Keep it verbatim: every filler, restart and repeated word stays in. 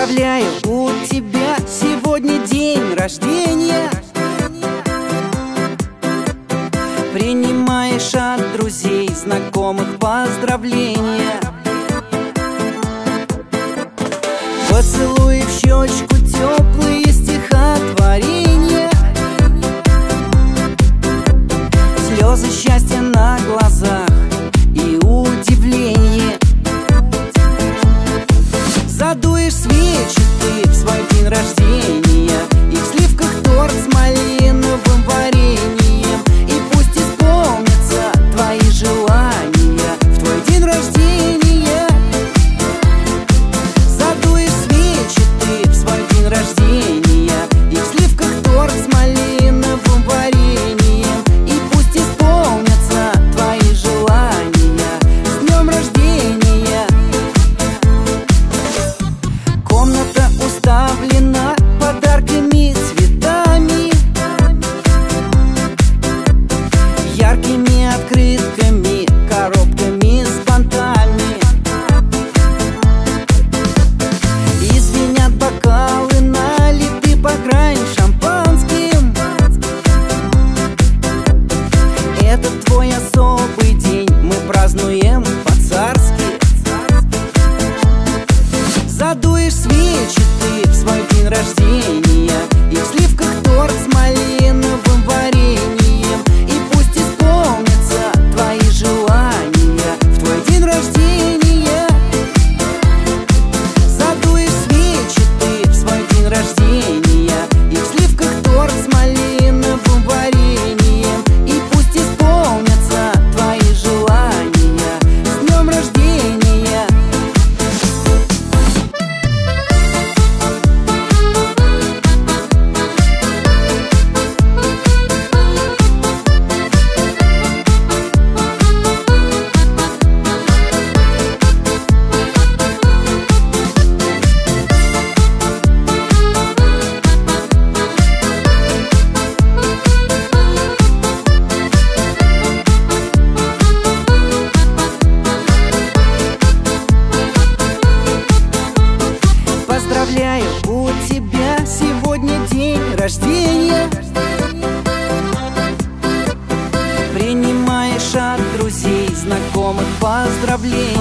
Поздравляю, у тебя сегодня день рождения. Принимаешь от друзей, знакомых поздравления. Поцелуй в щечку, теплые стихотворения, слезы счастья на глазах и удивление. Задуешь свечи ты в свой день рождения, и в сливках торт с малиновым вареньем. И пусть исполнятся твои желания в твой день рождения. Задуешь свечи ты в свой день рождения, и в сливках торт с малиновым вареньем. И пусть исполнятся твои желания. С днем рождения! Комната уставлена подарками, цветами, яркими открытками, коробками с бантами. И звенят бокалы, налиты по грани шампанским. Это твой особый день, мы празднуем по-царски. Задуешь свечи ты в свой день рождения, и в сливках торт с малиновым вареньем. И пусть исполнятся твои желания в твой день рождения. Задуешь свечи ты в свой день рождения, и в сливках торт с малиновым вареньем. И пусть исполнятся твои желания. С днем рождения! Поздравляю, у тебя сегодня день рождения. Принимаешь от друзей, знакомых поздравления.